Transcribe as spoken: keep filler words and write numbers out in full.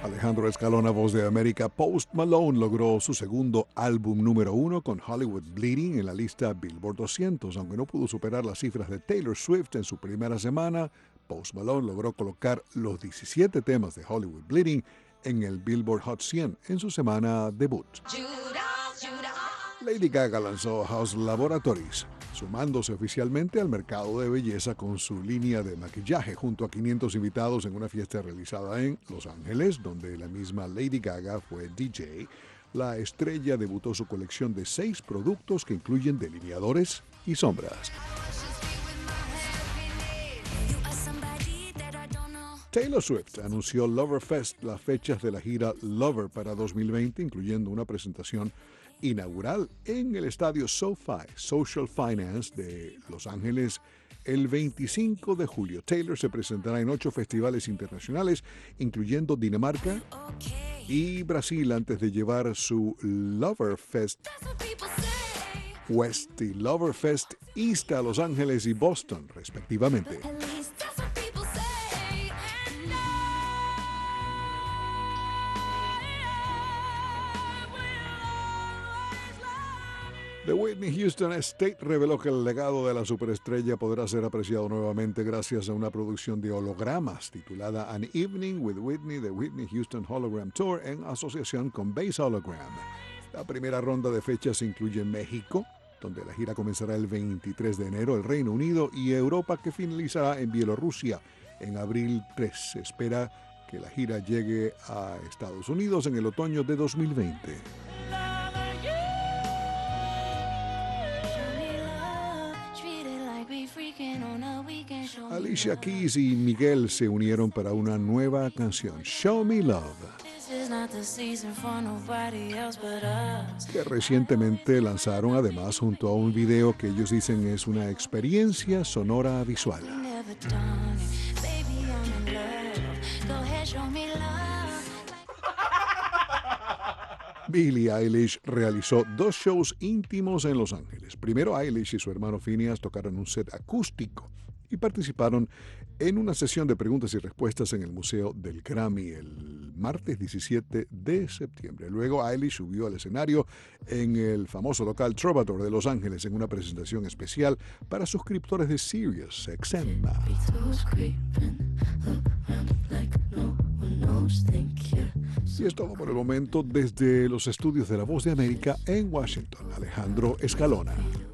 Alejandro Escalona, voz de América. Post Malone logró su segundo álbum número uno con Hollywood Bleeding en la lista Billboard doscientos. Aunque no pudo superar las cifras de Taylor Swift en su primera semana, Post Malone logró colocar los diecisiete temas de Hollywood Bleeding en el Billboard Hot cien en su semana debut. Lady Gaga lanzó House Laboratories, sumándose oficialmente al mercado de belleza con su línea de maquillaje junto a quinientos invitados en una fiesta realizada en Los Ángeles, donde la misma Lady Gaga fue D J. La estrella debutó su colección de seis productos que incluyen delineadores y sombras. Taylor Swift anunció Loverfest, las fechas de la gira Lover para dos mil veinte, incluyendo una presentación inaugural en el estadio SoFi Social Finance de Los Ángeles el veinticinco de julio. Taylor se presentará en ocho festivales internacionales, incluyendo Dinamarca y Brasil, antes de llevar su Loverfest West y Loverfest East a Los Ángeles y Boston, respectivamente. The Whitney Houston Estate reveló que el legado de la superestrella podrá ser apreciado nuevamente gracias a una producción de hologramas titulada An Evening with Whitney, The Whitney Houston Hologram Tour, en asociación con Base Hologram. La primera ronda de fechas incluye México, donde la gira comenzará el veintitrés de enero, el Reino Unido y Europa, que finalizará en Bielorrusia en abril tres. Se espera que la gira llegue a Estados Unidos en el otoño de dos mil veinte. Alicia Keys y Miguel se unieron para una nueva canción, Show Me Love, que recientemente lanzaron además junto a un video que ellos dicen es una experiencia sonora visual. Billie Eilish realizó dos shows íntimos en Los Ángeles. Primero, Eilish y su hermano Phineas tocaron un set acústico y participaron en una sesión de preguntas y respuestas en el Museo del Grammy el martes diecisiete de septiembre. Luego, Eilish subió al escenario en el famoso local Trovador de Los Ángeles en una presentación especial para suscriptores de Sirius X M. Y es todo por el momento desde los estudios de La Voz de América en Washington. Alejandro Escalona.